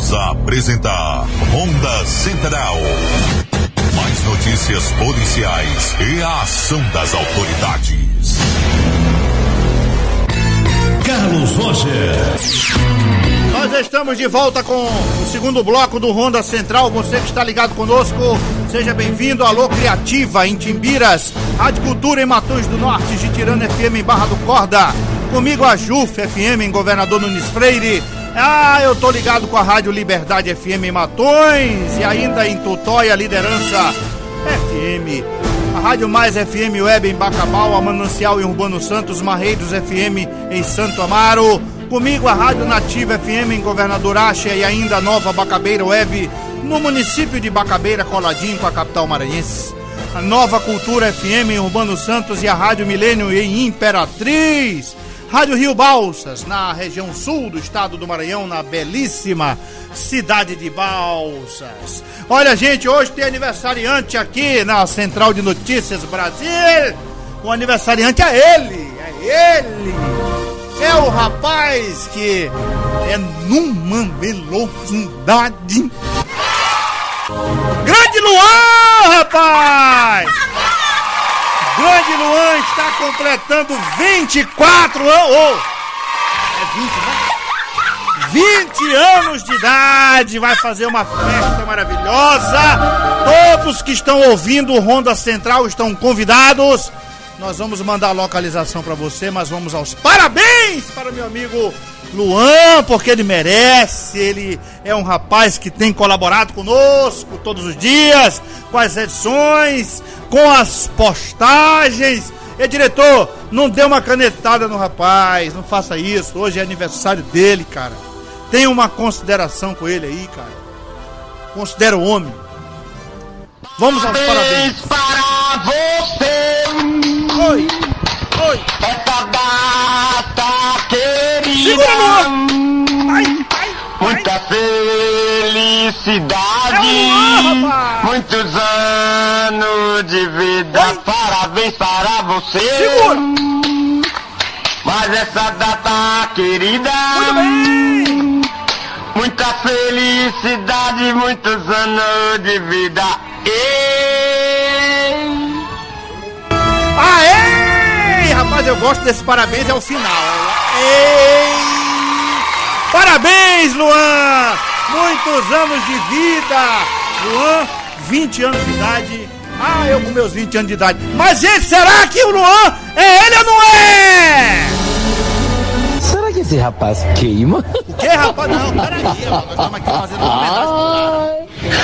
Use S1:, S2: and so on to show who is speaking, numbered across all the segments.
S1: Voltamos a apresentar Ronda Central. Mais notícias policiais e a ação das autoridades.
S2: Carlos Roger.
S3: Nós estamos de volta com o segundo bloco do Ronda Central. Você que está ligado conosco, seja bem-vindo. Alô Criativa em Timbiras, Rádio Cultura em Matões do Norte, Jitirana FM em Barra do Corda. Comigo a JUF FM em Governador Nunes Freire. Eu tô ligado com a Rádio Liberdade FM em Matões e ainda em Tutóia Liderança FM. A Rádio Mais FM Web em Bacabal, a Manancial em Urbano Santos, Marreiros FM em Santo Amaro. Comigo a Rádio Nativa FM em Governador Acha e ainda a Nova Bacabeira Web no município de Bacabeira, coladinho com a capital maranhense. A Nova Cultura FM em Urbano Santos e a Rádio Milênio em Imperatriz. Rádio Rio Balsas, na região sul do estado do Maranhão, na belíssima cidade de Balsas. Olha, gente, hoje tem aniversariante aqui na Central de Notícias Brasil. O aniversariante é ele. É o rapaz que é numa velocidade. Grande Luan, rapaz! Grande Luan está completando 24 anos. É 20, né? 20 anos de idade. Vai fazer uma festa maravilhosa. Todos que estão ouvindo o Ronda Central estão convidados. Nós vamos mandar a localização para você, mas vamos aos parabéns para o meu amigo Luan, porque ele merece. Ele é um rapaz que tem colaborado conosco todos os dias, com as edições, com as postagens. E diretor, não dê uma canetada no rapaz, não faça isso. Hoje é aniversário dele, cara. Tenha uma consideração com ele aí, cara. Considera o homem. Vamos aos parabéns
S4: para você.
S3: Oi.
S4: Essa data querida.
S3: Segura, Ai.
S4: Muita felicidade. Muitos anos de vida.
S3: Oi.
S4: Parabéns para você.
S3: Segura.
S4: Mas essa data querida.
S3: Muito bem.
S4: Muita felicidade. Muitos anos de vida.
S3: Aê! Rapaz, eu gosto desse parabéns, é o final. Ei! Parabéns, Luan! Muitos anos de vida! Luan, 20 anos de idade. Eu com meus 20 anos de idade. Mas, gente, será que o Luan é ele ou não é?
S5: Será que esse rapaz queima?
S3: O que, rapaz? Não, peraí. Nós estamos aqui fazendo uma homenagem.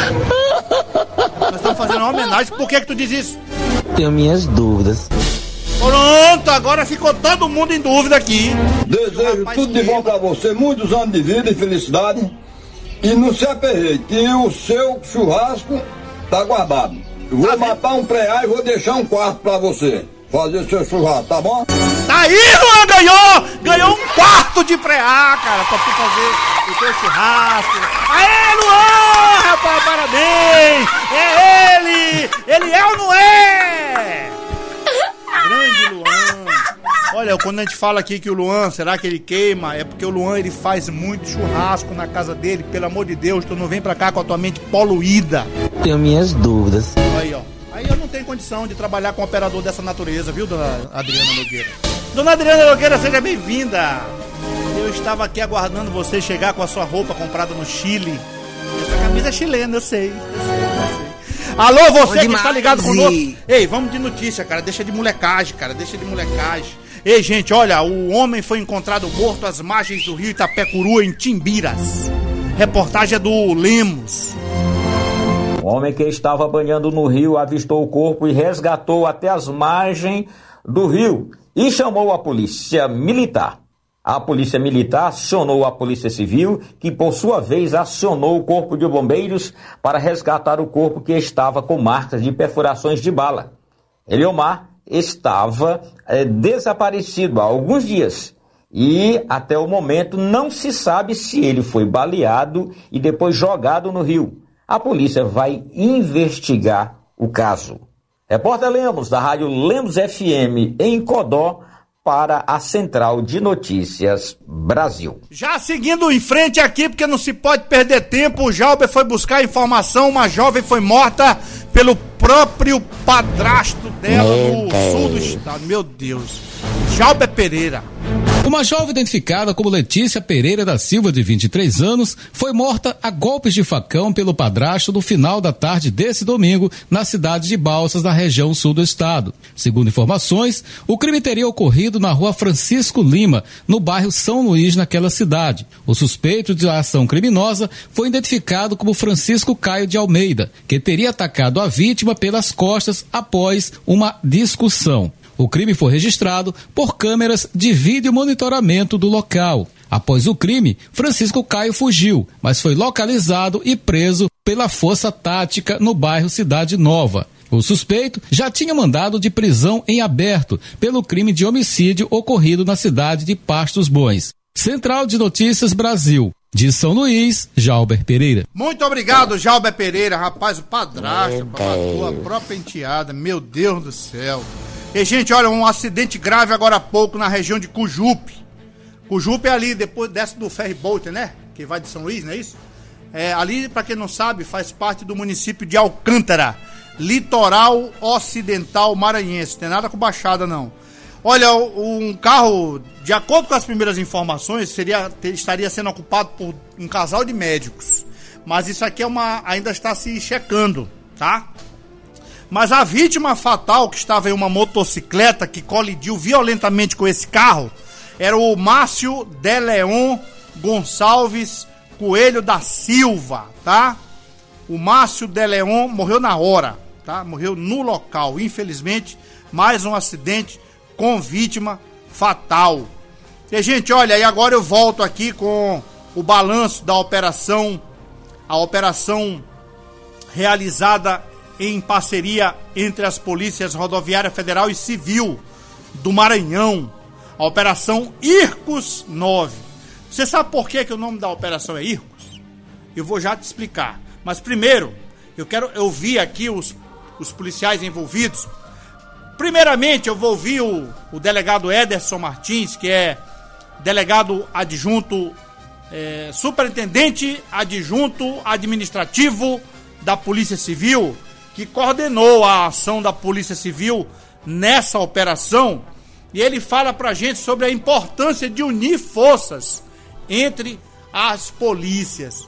S3: Nós estamos fazendo uma homenagem. Por que tu diz isso?
S5: Tenho minhas dúvidas.
S3: Pronto, agora ficou todo mundo em dúvida aqui.
S6: Desejo tudo de bom pra você, muitos anos de vida e felicidade. E não se aperreie, que o seu churrasco tá guardado. Eu vou matar um preá e vou deixar um quarto pra você fazer seu churrasco, tá bom?
S3: Tá aí, Luan, ganhou um quarto de preá, cara, pra tu fazer o teu churrasco. Aê, Luan, rapaz, parabéns! É ele é ou não é? Grande Luan. Olha, quando a gente fala aqui que o Luan, será que ele queima? É porque o Luan, ele faz muito churrasco na casa dele. Pelo amor de Deus, tu não vem pra cá com a tua mente poluída.
S5: Tenho minhas dúvidas.
S3: Aí, ó. Aí eu não tenho condição de trabalhar com um operador dessa natureza, viu, dona Adriana Nogueira? Dona Adriana Nogueira, seja bem-vinda. Eu estava aqui aguardando você chegar com a sua roupa comprada no Chile. Essa camisa é chilena, eu sei. Alô, você que está ligado conosco. Ei, vamos de notícia, cara. Deixa de molecagem, cara. Ei, gente, olha, o homem foi encontrado morto às margens do rio Itapecuru, em Timbiras. Reportagem é do Lemos.
S7: O homem que estava banhando no rio avistou o corpo e resgatou até as margens do rio e chamou a polícia militar. A polícia militar acionou a polícia civil, que por sua vez acionou o corpo de bombeiros para resgatar o corpo que estava com marcas de perfurações de bala. Eliomar estava desaparecido há alguns dias e até o momento não se sabe se ele foi baleado e depois jogado no rio. A polícia vai investigar o caso. Repórter Lemos, da Rádio Lemos FM em Codó, para a Central de Notícias Brasil.
S3: Já seguindo em frente aqui, porque não se pode perder tempo, o Jalber foi buscar informação, uma jovem foi morta pelo próprio padrasto dela no sul do estado. Meu Deus. Jalber Pereira.
S8: Uma jovem identificada como Letícia Pereira da Silva, de 23 anos, foi morta a golpes de facão pelo padrasto no final da tarde desse domingo, na cidade de Balsas, na região sul do estado. Segundo informações, o crime teria ocorrido na rua Francisco Lima, no bairro São Luís, naquela cidade. O suspeito de ação criminosa foi identificado como Francisco Caio de Almeida, que teria atacado a vítima pelas costas após uma discussão. O crime foi registrado por câmeras de vídeo monitoramento do local. Após o crime, Francisco Caio fugiu, mas foi localizado e preso pela Força Tática no bairro Cidade Nova. O suspeito já tinha mandado de prisão em aberto pelo crime de homicídio ocorrido na cidade de Pastos Bons. Central de Notícias Brasil. De São Luís, Jalber Pereira.
S3: Muito obrigado, Jalber Pereira. Rapaz, o padrasto matou a própria enteada. Meu Deus do céu. E, gente, olha, um acidente grave agora há pouco na região de Cujupe. Cujupe é ali, depois desce do ferry boat, né? Que vai de São Luís, não é isso? Ali, pra quem não sabe, faz parte do município de Alcântara, litoral ocidental maranhense. Não tem nada com Baixada, não. Olha, um carro, de acordo com as primeiras informações, estaria sendo ocupado por um casal de médicos. Mas isso aqui ainda está se checando, tá? Mas a vítima fatal, que estava em uma motocicleta que colidiu violentamente com esse carro, era o Márcio de Leon Gonçalves Coelho da Silva, tá? O Márcio de Leon morreu na hora, tá? Morreu no local. Infelizmente, mais um acidente com vítima fatal. E, gente, olha, e agora eu volto aqui com o balanço da operação, a operação realizada em parceria entre as polícias rodoviária federal e civil do Maranhão, a Operação Ircos 9. Você sabe por que o nome da operação é Ircos? Eu vou já te explicar. Mas primeiro, eu quero ouvir aqui os policiais envolvidos. Primeiramente, eu vou ouvir o delegado Ederson Martins, que é delegado adjunto, superintendente adjunto administrativo da Polícia Civil, que coordenou a ação da Polícia Civil nessa operação, e ele fala pra gente sobre a importância de unir forças entre as polícias.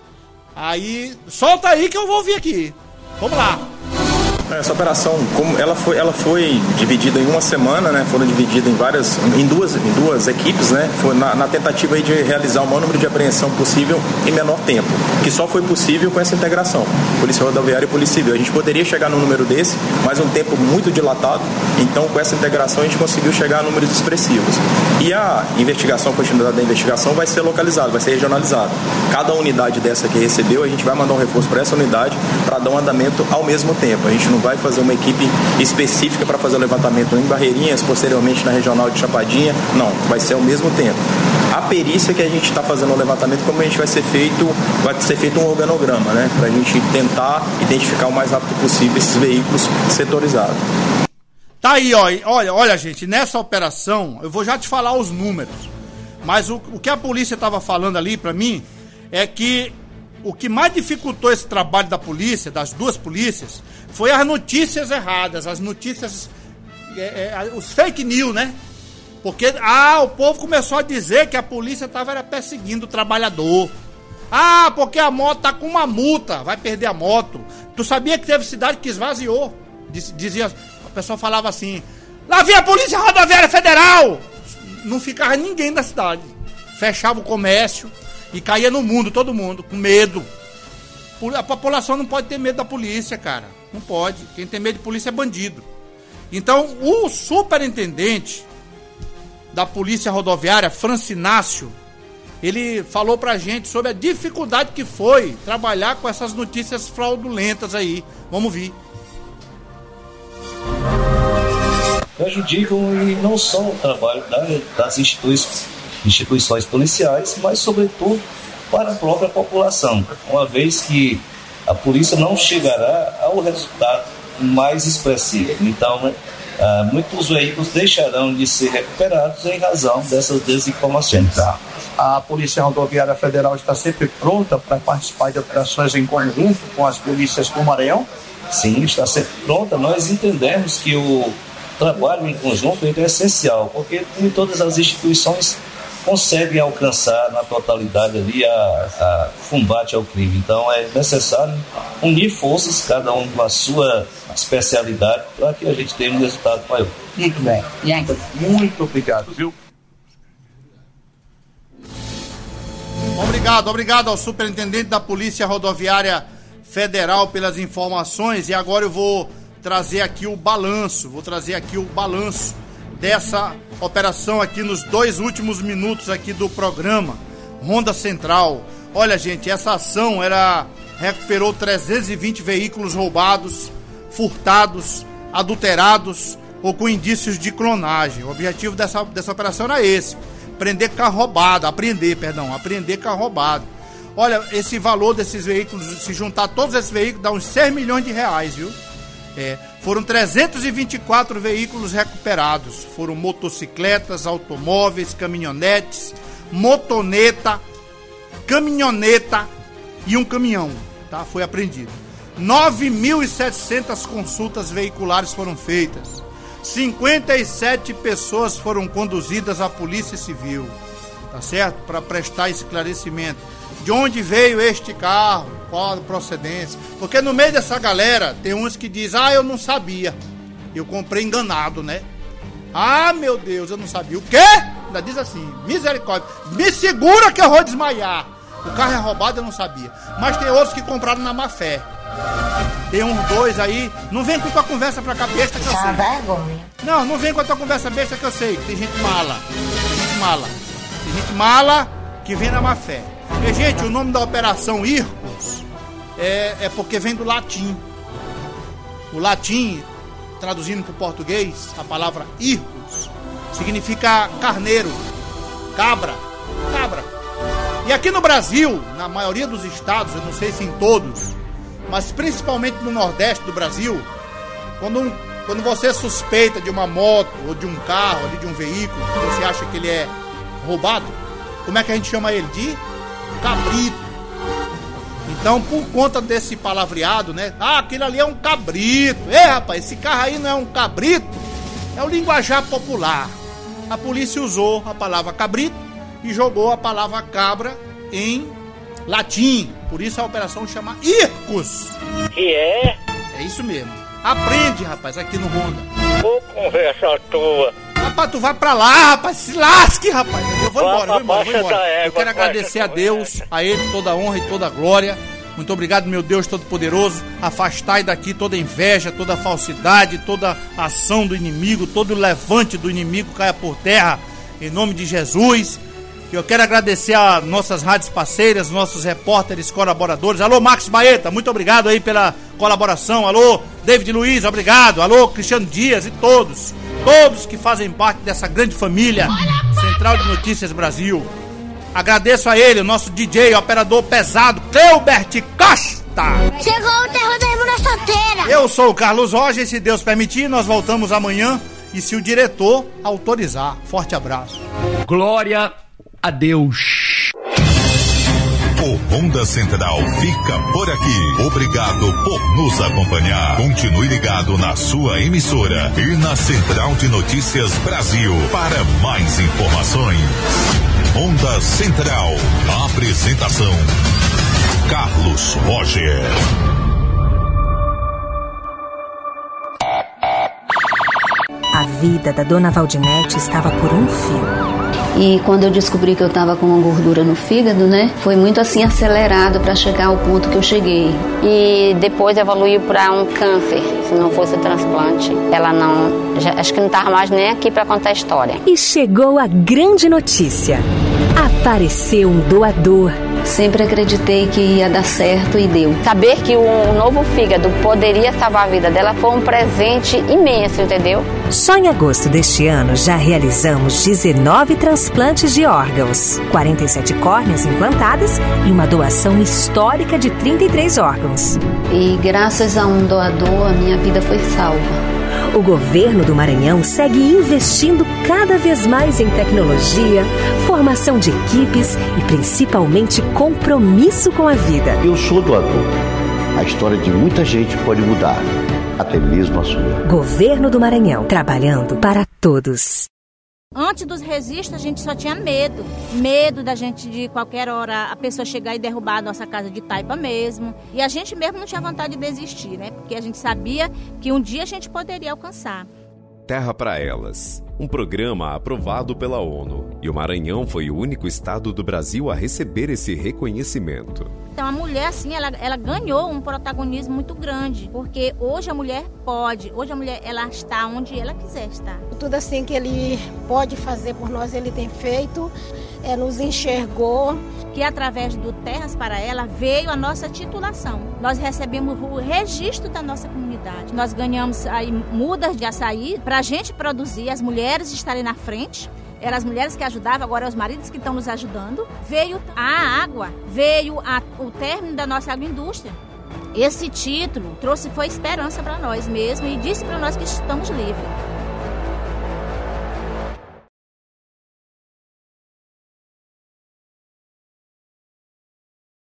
S3: Aí, solta aí que eu vou ouvir aqui. Vamos lá.
S9: Essa operação, como ela foi dividida em uma semana, né? Foram divididas em duas equipes, né? Foi na tentativa aí de realizar o maior número de apreensão possível em menor tempo, que só foi possível com essa integração, Polícia Rodoviária e Polícia Civil. A gente poderia chegar num número desse, mas um tempo muito dilatado, então com essa integração a gente conseguiu chegar a números expressivos. E a investigação, a continuidade da investigação vai ser localizada, vai ser regionalizada. Cada unidade dessa que recebeu, a gente vai mandar um reforço para essa unidade para dar um andamento ao mesmo tempo. A gente não vai fazer uma equipe específica para fazer o levantamento em Barreirinhas, posteriormente na regional de Chapadinha, não, vai ser ao mesmo tempo. A perícia que a gente está fazendo o levantamento, como a gente vai ser feito um organograma, né, para a gente tentar identificar o mais rápido possível esses veículos setorizados.
S3: Tá aí, olha gente, nessa operação, eu vou já te falar os números, mas o que a polícia estava falando ali para mim é que o que mais dificultou esse trabalho da polícia, das duas polícias, foi as notícias erradas, as notícias, os fake news, né? Porque, o povo começou a dizer que a polícia estava perseguindo o trabalhador. Porque a moto tá com uma multa, vai perder a moto. Tu sabia que teve cidade que esvaziou? Dizia, a pessoa falava assim, lá vem a Polícia Rodoviária Federal! Não ficava ninguém na cidade. Fechava o comércio e caía no mundo, todo mundo, com medo. A população não pode ter medo da polícia, cara. Não pode. Quem tem medo de polícia é bandido. Então, o superintendente da Polícia Rodoviária, Francinácio, ele falou pra gente sobre a dificuldade que foi trabalhar com essas notícias fraudulentas aí. Vamos ver.
S10: Prejudicam e não só o trabalho das instituições policiais, mas sobretudo para a própria população, uma vez que a polícia não chegará ao resultado mais expressivo. Então, muitos veículos deixarão de ser recuperados em razão dessas desinformações.
S3: A Polícia Rodoviária Federal está sempre pronta para participar de operações em conjunto com as polícias do Maranhão?
S10: Sim, está sempre pronta. Nós entendemos que o trabalho em conjunto é essencial, porque nem todas as instituições conseguem alcançar na totalidade ali a combate ao crime. Então é necessário unir forças, cada um com a sua especialidade, para que a gente tenha um resultado maior.
S3: Muito bem. Muito obrigado, viu? Obrigado ao superintendente da Polícia Rodoviária Federal pelas informações. E agora eu vou trazer aqui o balanço. Dessa operação aqui nos 2 últimos minutos aqui do programa Ronda Central. Olha, gente, essa ação recuperou 320 veículos roubados, furtados, adulterados ou com indícios de clonagem. O objetivo dessa operação era esse: apreender carro roubado. Olha, esse valor desses veículos, se juntar todos esses veículos, dá uns 6 milhões de reais, viu? Foram 324 veículos recuperados. Foram motocicletas, automóveis, caminhonetes, motoneta, caminhoneta e um caminhão, tá? Foi apreendido. 9.700 consultas veiculares foram feitas. 57 pessoas foram conduzidas à Polícia Civil, tá certo? Para prestar esclarecimento. De onde veio este carro? Qual a procedência? Porque no meio dessa galera tem uns que dizem: eu não sabia, eu comprei enganado, né? Meu Deus, eu não sabia. O quê? Ainda diz assim: misericórdia, me segura que eu vou desmaiar. O carro é roubado, eu não sabia. Mas tem outros que compraram na má fé. Tem uns 2 aí. Não vem com tua conversa pra cá besta que eu sei.
S11: Vergonha.
S3: Não vem com a tua conversa besta que eu sei. Tem gente mala. Tem gente mala que vem na má fé. E, gente, o nome da operação Ircos é porque vem do latim. O latim, traduzindo para o português, a palavra Ircos significa carneiro, cabra. E aqui no Brasil, na maioria dos estados, eu não sei se em todos, mas principalmente no Nordeste do Brasil, quando você suspeita de uma moto ou de um carro, ou de um veículo, você acha que ele é roubado, como é que a gente chama ele? De cabrito. Então, por conta desse palavreado, né? Aquele ali é um cabrito. Rapaz, esse carro aí não é um cabrito, é o linguajar popular. A polícia usou a palavra cabrito e jogou a palavra cabra em latim. Por isso a operação chama Ircos.
S11: É
S3: isso mesmo. Aprende, rapaz, aqui no Ronda.
S11: Ô, conversa tua.
S3: Rapaz, tu vai pra lá, rapaz, se lasque, rapaz. Eu vou embora. Eu quero agradecer a Deus, a Ele toda a honra e toda a glória. Muito obrigado, meu Deus Todo-Poderoso. Afastai daqui toda inveja, toda falsidade, toda ação do inimigo, todo levante do inimigo caia por terra, em nome de Jesus. Eu quero agradecer a nossas rádios parceiras, nossos repórteres colaboradores. Alô, Marcos Baeta, muito obrigado aí pela colaboração. Alô, David Luiz, obrigado. Alô, Cristiano Dias e todos que fazem parte dessa grande família Central de Notícias Brasil. Agradeço a ele, o nosso DJ, operador pesado, Cleubert Costa.
S12: Chegou o terrorismo na solteira.
S3: Eu sou o Carlos Roger, e se Deus permitir, nós voltamos amanhã e se o diretor autorizar. Forte abraço.
S2: Glória a Deus.
S1: O Ronda Central fica por aqui. Obrigado por nos acompanhar. Continue ligado na sua emissora e na Central de Notícias Brasil para mais informações. Ronda Central. Apresentação: Carlos Roger.
S13: A vida da dona Valdinete estava por um fio.
S14: E quando eu descobri que eu estava com uma gordura no fígado, né? Foi muito assim acelerado para chegar ao ponto que eu cheguei.
S15: E depois evoluiu para um câncer. Se não fosse o transplante, ela não... acho que não estava mais nem aqui para contar a história.
S13: E chegou a grande notícia. Apareceu um doador.
S14: Sempre acreditei que ia dar certo e deu.
S15: Saber que um novo fígado poderia salvar a vida dela foi um presente imenso, entendeu?
S13: Só em agosto deste ano já realizamos 19 transplantes de órgãos, 47 córneas implantadas e uma doação histórica de 33 órgãos.
S14: E graças a um doador a minha vida foi salva.
S13: O governo do Maranhão segue investindo cada vez mais em tecnologia, formação de equipes e principalmente compromisso com a vida.
S16: Eu sou doador. A história de muita gente pode mudar, até mesmo a sua.
S13: Governo do Maranhão, trabalhando para todos.
S17: Antes dos registros, a gente só tinha medo. Medo da gente, de qualquer hora, a pessoa chegar e derrubar a nossa casa de taipa mesmo. E a gente mesmo não tinha vontade de desistir, né? Porque a gente sabia que um dia a gente poderia alcançar.
S18: Terra para Elas, um programa aprovado pela ONU. E o Maranhão foi o único estado do Brasil a receber esse reconhecimento.
S17: Então a mulher, assim, ela ganhou um protagonismo muito grande, porque hoje a mulher pode, hoje a mulher, ela está onde ela quiser estar.
S19: Tudo assim que ele pode fazer por nós, ele tem feito, nos enxergou.
S17: Que através do Terras para Ela veio a nossa titulação. Nós recebemos o registro da nossa comunidade. Nós ganhamos aí mudas de açaí para a gente produzir, as mulheres estarem na frente. Eram as mulheres que ajudavam, agora é os maridos que estão nos ajudando. Veio a água, veio o término da nossa agroindústria. Esse título foi esperança para nós mesmos e disse para nós que estamos livres.